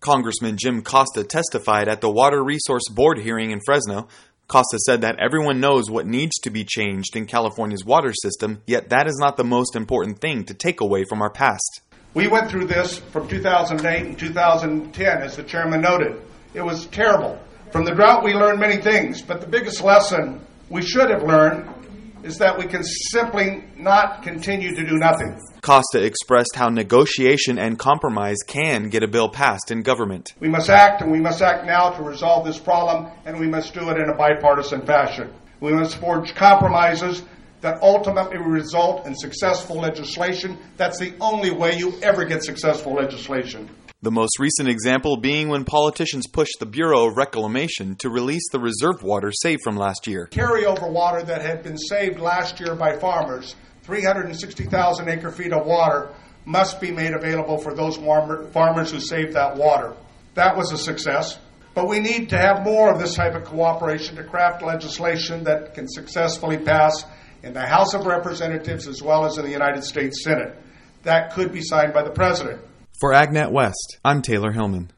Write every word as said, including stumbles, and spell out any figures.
Congressman Jim Costa testified at the Water Resource Board hearing in Fresno. Costa said that everyone knows what needs to be changed in California's water system, yet that is not the most important thing to take away from our past. We went through this from two thousand eight and two thousand ten, as the chairman noted. It was terrible. From the drought, we learned many things, but the biggest lesson we should have learned is that we can simply not continue to do nothing. Costa expressed how negotiation and compromise can get a bill passed in government. We must act, and we must act now to resolve this problem, and we must do it in a bipartisan fashion. We must forge compromises that ultimately result in successful legislation. That's the only way you ever get successful legislation. The most recent example being when politicians pushed the Bureau of Reclamation to release the reserve water saved from last year. Carryover water that had been saved last year by farmers, three hundred sixty thousand acre feet of water, must be made available for those farmers who saved that water. That was a success. But we need to have more of this type of cooperation to craft legislation that can successfully pass in the House of Representatives as well as in the United States Senate. That could be signed by the President. For AgNet West, I'm Taylor Hillman.